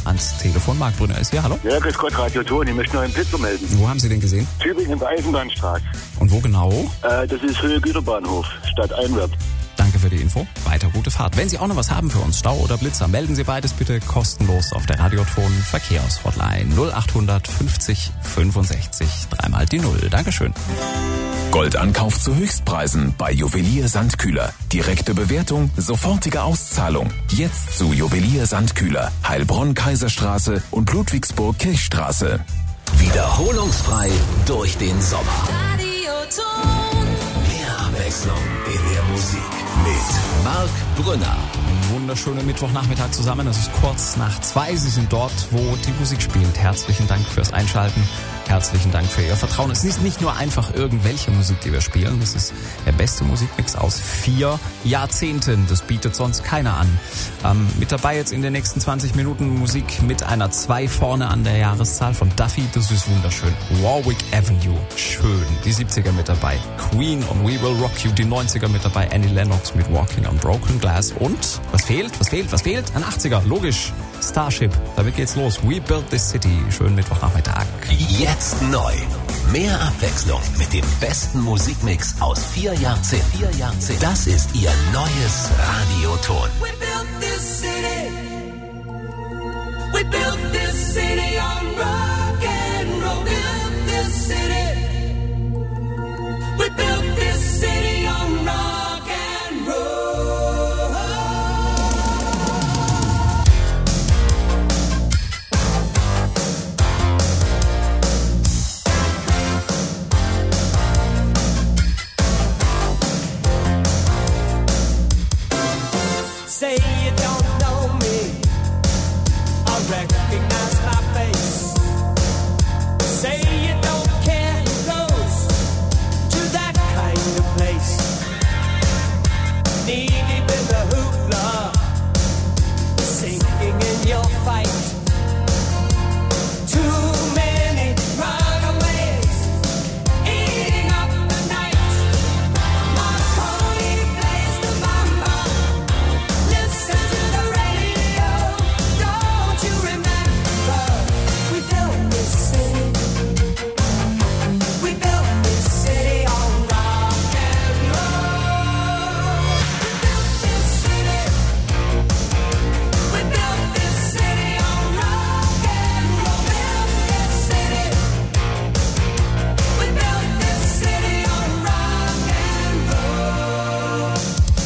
ans Telefon. Marc Brünner ist hier, hallo. Ja, grüß Gott, Radio Ton. Ich möchte noch einen Blitzer melden. Wo haben Sie den gesehen? Tübingen in der Eisenbahnstraße. Und wo genau? Das ist Höhe Güterbahnhof, stadteinwärts. Danke für die Info. Weiter gute Fahrt. Wenn Sie auch noch was haben für uns, Stau oder Blitzer, melden Sie beides bitte kostenlos auf der Radioton Verkehrshotline 0800 50 65 3 die 0. Dankeschön. Goldankauf zu Höchstpreisen bei Juwelier Sandkühler. Direkte Bewertung, sofortige Auszahlung. Jetzt zu Juwelier Sandkühler, Heilbronn-Kaiserstraße und Ludwigsburg-Kirchstraße. Wiederholungsfrei durch den Sommer. Radioton. Mehr Abwechslung in der Musik mit Marc Brünner. Wunderschöner Mittwochnachmittag zusammen. Es ist kurz nach 2. Sie sind dort, wo die Musik spielt. Herzlichen Dank fürs Einschalten. Herzlichen Dank für Ihr Vertrauen. Es ist nicht nur einfach irgendwelche Musik, die wir spielen. Das ist der beste Musikmix aus 4 Jahrzehnten. Das bietet sonst keiner an. Mit dabei jetzt in den nächsten 20 Minuten Musik mit einer 2 vorne an der Jahreszahl von Duffy. Das ist wunderschön. Warwick Avenue. Schön. Die 70er mit dabei. Queen und We Will Rock You. Die 90er mit dabei. Annie Lennox mit Walking on Broken Glass. Und was fehlt? Ein 80er. Logisch. Starship. Damit geht's los. We Built This City. Schönen Mittwochnachmittag. Jetzt neu. Mehr Abwechslung mit dem besten Musikmix aus 4 Jahrzehnten. Das ist Ihr neues Radioton. We built this city. We built this city on rock and roll. Built this city. We built this city on rock and roll. Say you don't know me, I recognize my face. Say you don't care who goes to that kind of place. Knee deep in the hoopla, sinking in your fight. Too many runaways, eating up the night. My pony plays the mama. Listen to the radio. Don't you remember? We built this city. We built this city on rock and roll. We built this city. We built this city on rock and roll. Built this city. We built this city on rock and roll.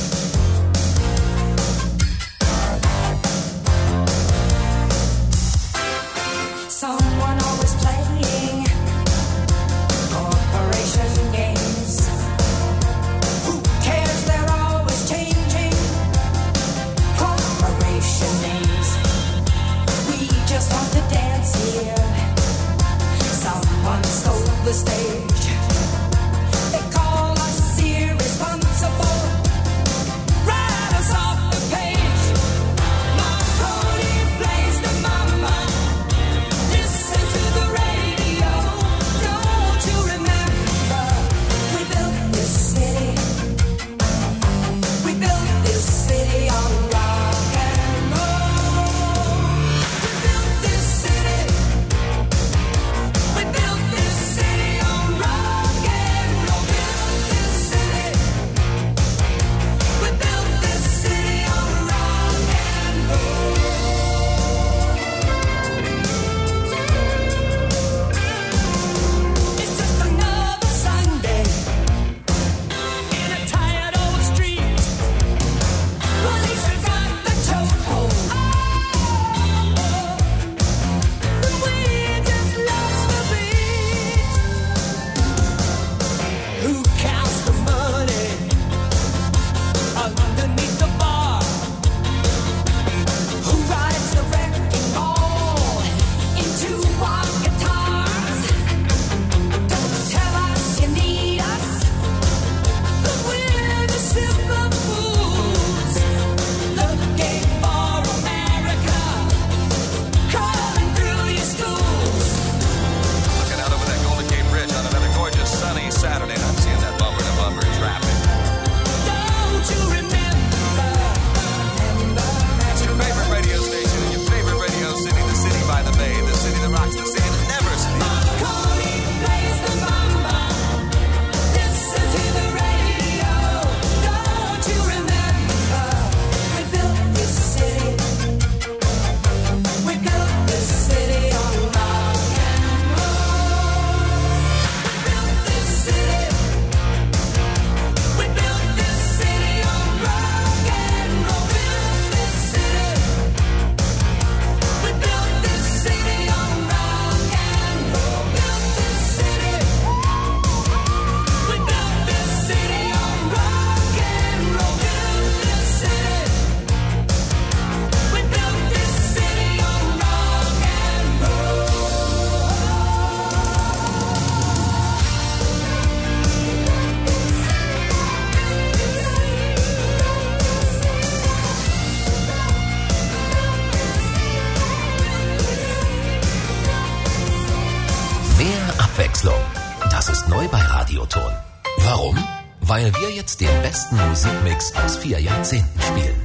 Someone always playing corporation games. Who cares? They're always changing corporation names. We just want to dance here. Someone stole the stage. They call us irresponsible. Write us off the page. My pony plays the mama. Listen to the radio. Don't you remember? We built this city. We built this city on rock and roll. We built this city. We built this city on Abwechslung. Das ist neu bei Radioton. Warum? Weil wir jetzt den besten Musikmix aus 4 Jahrzehnten spielen.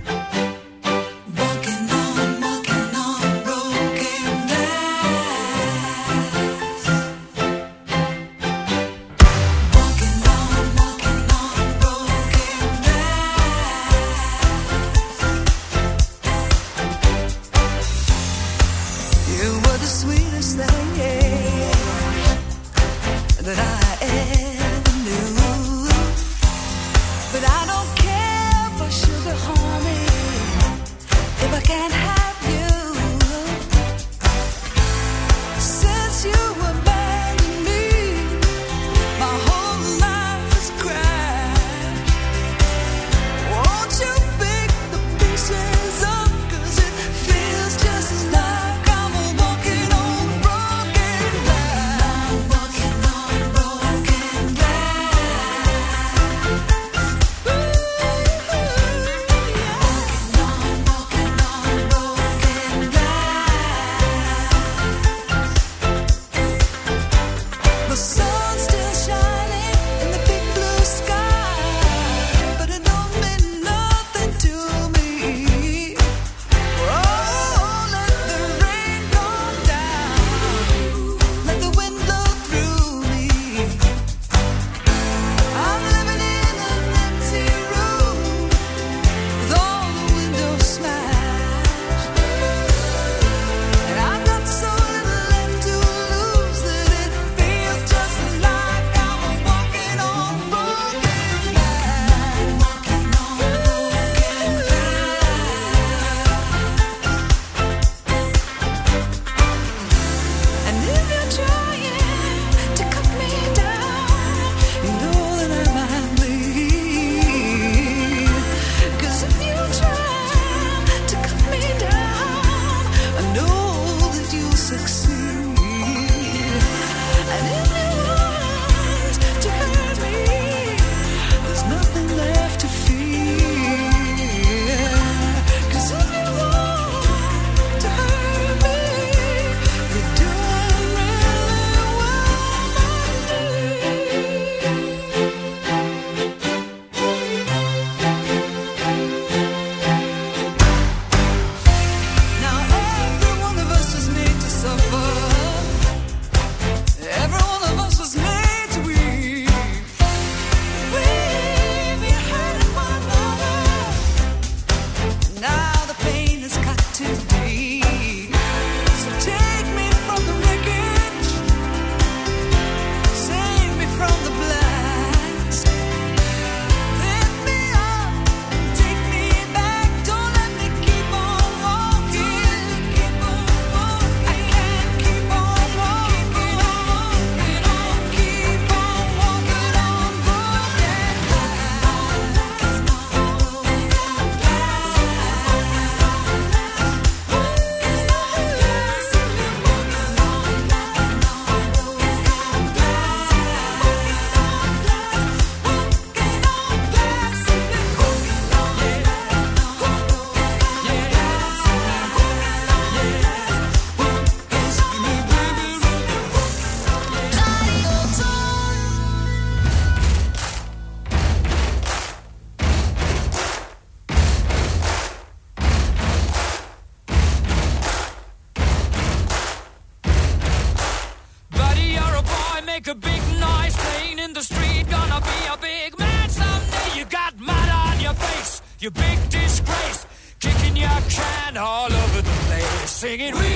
make a big noise playing in the street. Gonna be a big man someday. You got mud on your face, you big disgrace. Kicking your can all over the place, singing, we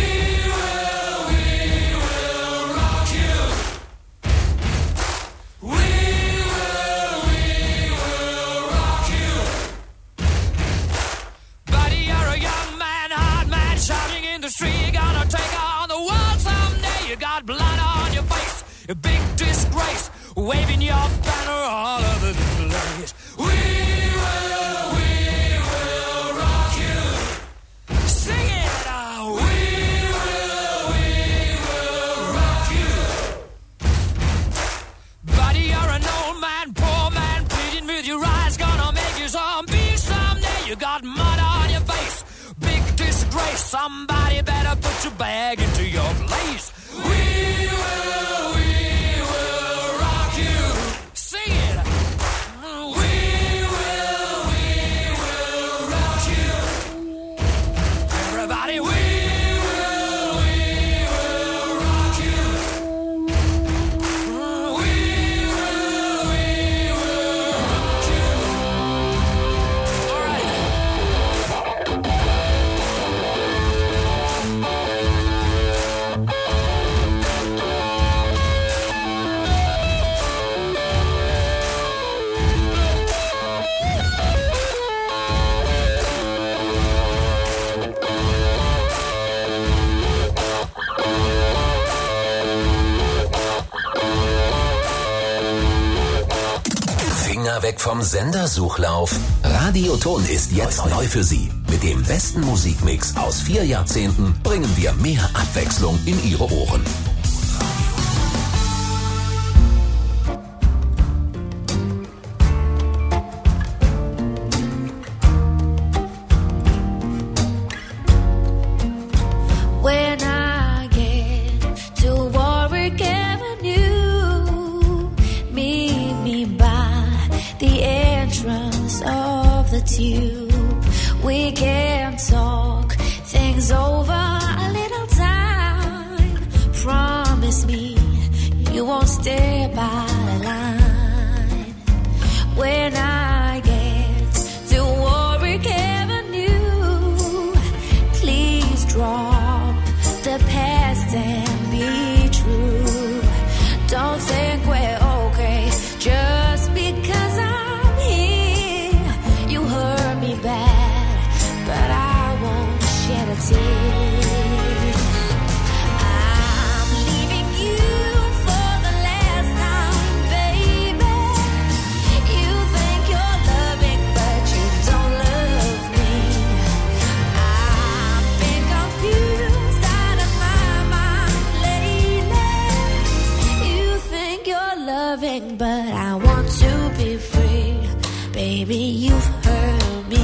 will rock you. We will rock you. Buddy, you're a young man, hard man, shouting in the street. You're gonna take on the world someday. You got blood on your face, a big disgrace, waving your banner all over the place. We will rock you. Sing it out. We will rock you. Buddy, you're an old man, poor man, pleading with your eyes, gonna make you zombie someday. You got mud on your face, big disgrace. Somebody better put your bag into your place. We will weg vom Sendersuchlauf. Radioton ist jetzt neu für Sie. Mit dem besten Musikmix aus 4 Jahrzehnten bringen wir mehr Abwechslung in Ihre Ohren. When I get to Warwick Avenue, meet me by the entrance of the tube. We can talk things over a little time. Promise me you won't stay by the line. When I get to Warwick Avenue, please drop the past and be true. Don't think we're okay just because I'm here. You hurt me bad, but I won't shed a tear. I'm leaving you for the last time, baby. You think you're loving, but you don't love me. I've been confused out of my mind lately. You think you're loving, but I want to be free. Baby, you've hurt me.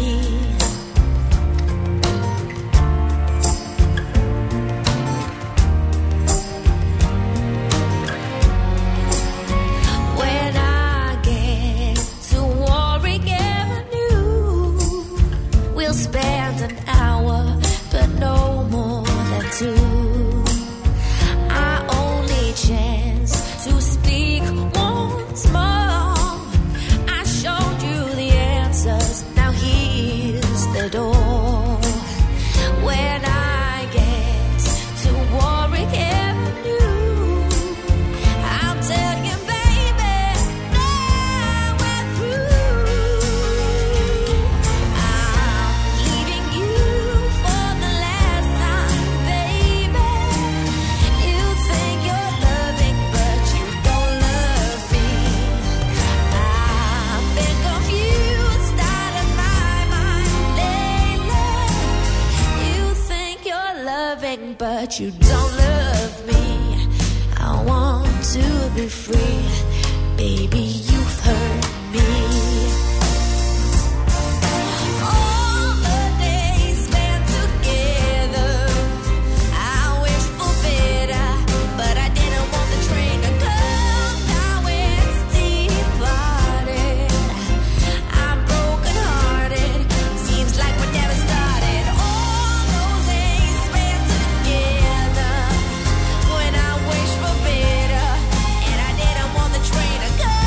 When I get to Warwick Avenue, we'll spend an hour, but no more than 2. Our only chance to speak once more. I showed you the answers, now here's the door. When I get to Warwick Avenue, I'll tell you, baby, now we're through. I'm leaving you for the last time, baby. You think you're loving, but you don't love me. I've been confused out of my mind lately. You think you're loving, but you don't love me. I want to be free. Baby, you've hurt me. All the days spent together, I wish for better, but I didn't want the train to come. Now it's departed. I'm broken hearted. Seems like we never started. All those days spent together, when I wish for better, and I didn't want the train to come.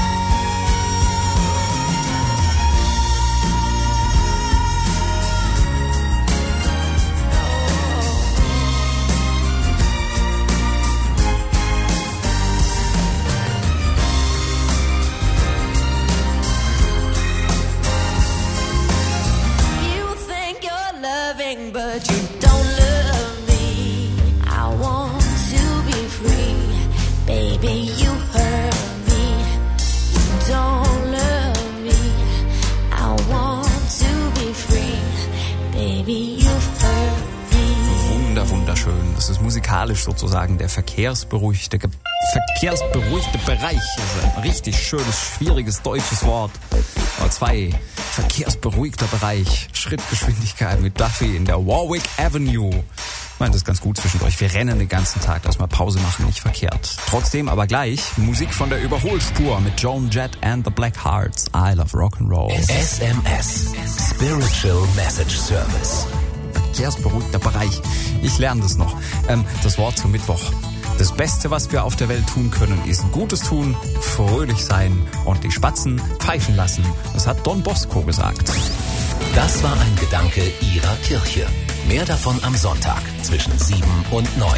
You think you're loving, but you don't love me. I want to be free. Baby, you hurt me. You don't love me. I want to be free. Baby, you've hurt me. Wunderschön. Das ist musikalisch sozusagen der verkehrsberuhigte Bereich. Das ist ein richtig schönes, schwieriges deutsches Wort. Aber 2, verkehrsberuhigter Bereich. Schrittgeschwindigkeit mit Duffy in der Warwick Avenue. Ich meine, das ist ganz gut zwischendurch. Wir rennen den ganzen Tag, dass wir Pause machen, nicht verkehrt. Trotzdem aber gleich Musik von der Überholspur mit Joan Jett and the Blackhearts. I love Rock'n'Roll. SMS. Spiritual Message Service. Verkehrsberuhigter Bereich. Ich lerne das noch. Das Wort zum Mittwoch. Das Beste, was wir auf der Welt tun können, ist Gutes tun, fröhlich sein und die Spatzen pfeifen lassen. Das hat Don Bosco gesagt. Das war ein Gedanke Ihrer Kirche. Mehr davon am Sonntag zwischen 7 und 9.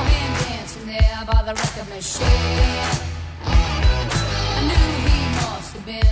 By the record machine, I knew he must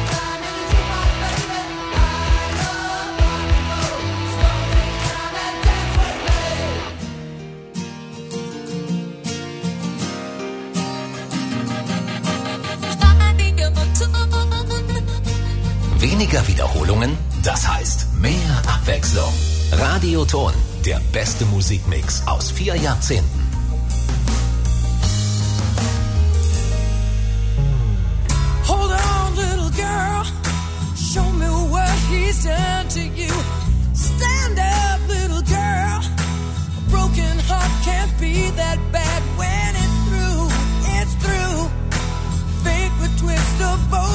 Weniger Wiederholungen, das heißt mehr Abwechslung. Radioton, der beste Musikmix aus 4 Jahrzehnten. Hold on, little girl. Show me what he's done to you. Stand up, little girl. A broken heart can't be that bad when it's through. It's through. Fate would twist the boat.